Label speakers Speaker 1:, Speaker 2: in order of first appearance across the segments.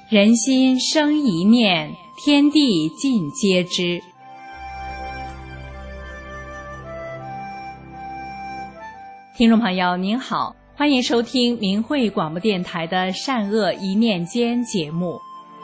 Speaker 1: 人心生一念，天地尽皆知。听众朋友您好，欢迎收听明慧广播电台的善恶一念间节目。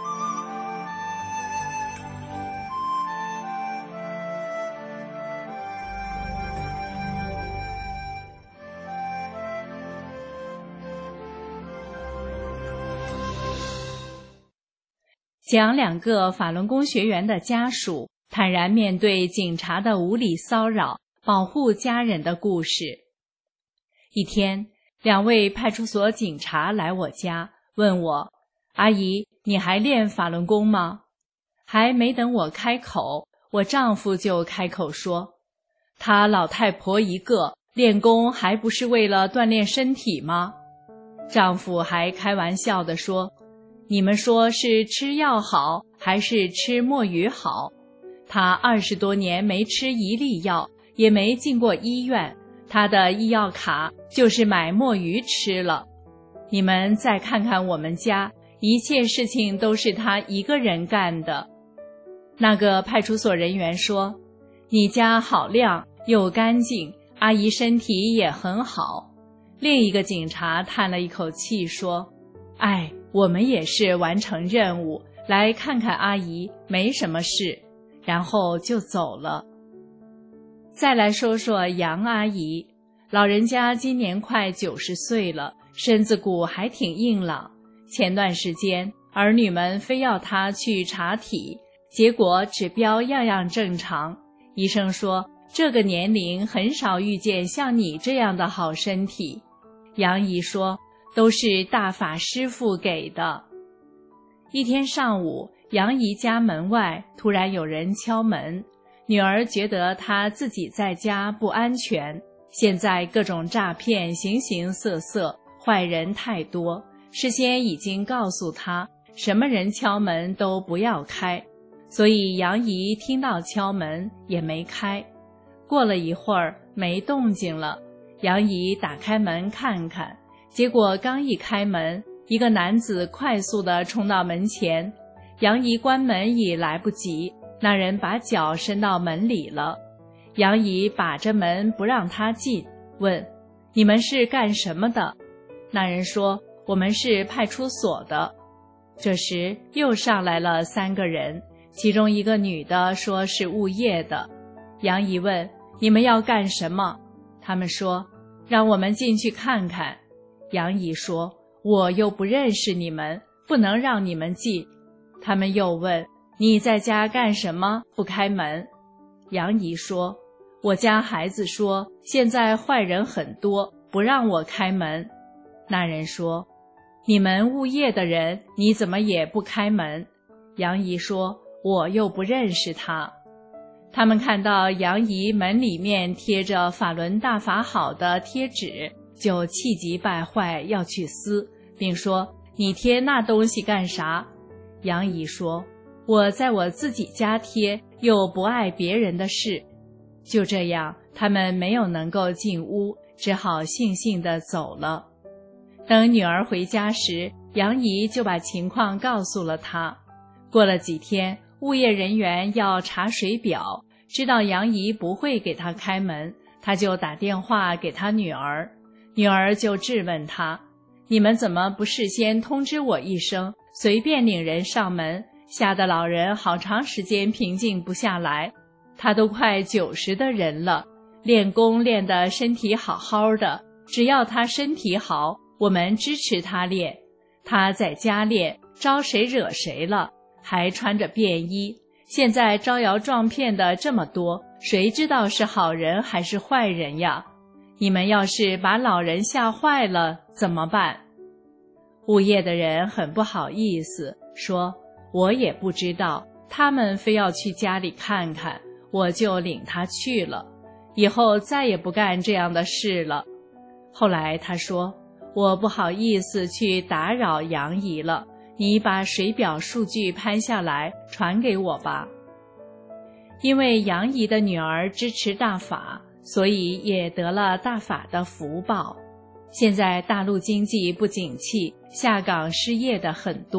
Speaker 1: 讲两个法轮功学员的家属坦然面对警察的无理骚扰，保护家人的故事。一天，两位派出所警察来我家，问我：阿姨，你还练法轮功吗？还没等我开口，我丈夫就开口说：她老太婆一个，练功还不是为了锻炼身体吗？丈夫还开玩笑地说：你们说是吃药好还是吃墨鱼好？他20多年没吃一粒药，也没进过医院，他的医药卡就是买墨鱼吃了。你们再看看我们家，一切事情都是他一个人干的。那个派出所人员说：你家好亮又干净，阿姨身体也很好。另一个警察叹了一口气说：哎，我们也是完成任务，来看看阿姨，没什么事，然后就走了。再来说说杨阿姨，老人家今年快90岁了，身子骨还挺硬朗。前段时间，儿女们非要她去查体，结果指标样样正常。医生说，这个年龄很少遇见像你这样的好身体。杨姨说，都是大法师父给的。一天上午，杨姨家门外突然有人敲门，女儿觉得她自己在家不安全，现在各种诈骗形形色色，坏人太多，事先已经告诉她，什么人敲门都不要开，所以杨姨听到敲门也没开。过了一会儿，没动静了，杨姨打开门看看，结果刚一开门，一个男子快速地冲到门前，杨姨关门已来不及，那人把脚伸到门里了。杨姨把着门不让他进，问：你们是干什么的？那人说：我们是派出所的。这时又上来了3个人，其中一个女的说是物业的。杨姨问：你们要干什么？他们说：让我们进去看看。杨姨说：我又不认识你们，不能让你们进。他们又问：你在家干什么？不开门。杨姨说：我家孩子说现在坏人很多，不让我开门。那人说：你们物业的人，你怎么也不开门？杨姨说：我又不认识他。他们看到杨姨门里面贴着法轮大法好的贴纸，就气急败坏要去撕，并说：你贴那东西干啥？杨姨说：我在我自己家贴，又不碍别人的事。就这样，他们没有能够进屋，只好悻悻地走了。等女儿回家时，杨姨就把情况告诉了她。过了几天，物业人员要查水表，知道杨姨不会给她开门，她就打电话给她女儿。女儿就质问他：你们怎么不事先通知我一声，随便领人上门，吓得老人好长时间平静不下来。他都快90的人了，练功练得身体好好的，只要他身体好，我们支持他练。他在家练，招谁惹谁了？还穿着便衣，现在招摇撞骗的这么多，谁知道是好人还是坏人呀？你们要是把老人吓坏了怎么办？物业的人很不好意思，说：我也不知道，他们非要去家里看看，我就领他去了，以后再也不干这样的事了。后来他说：我不好意思去打扰杨姨了，你把水表数据拍下来传给我吧。因为杨姨的女儿支持大法，所以也得了大法的福报。现在大陆经济不景气，下岗失业的很多，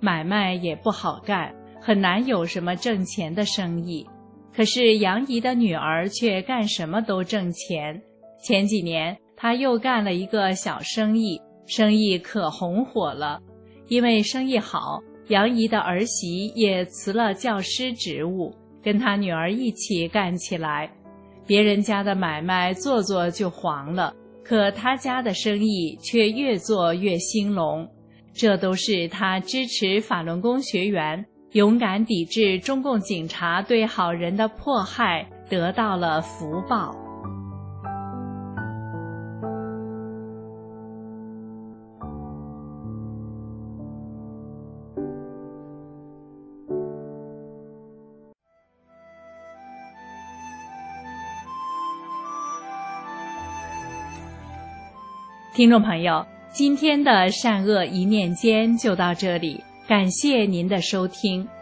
Speaker 1: 买卖也不好干，很难有什么挣钱的生意。可是杨姨的女儿却干什么都挣钱。前几年她又干了一个小生意，生意可红火了。因为生意好，杨姨的儿媳也辞了教师职务，跟她女儿一起干起来。别人家的买卖做做就黄了，可她家的生意却越做越兴隆。这都是她支持法轮功学员，勇敢抵制中共警察对好人的迫害，得到了福报。听众朋友，今天的善恶一念间就到这里，感谢您的收听。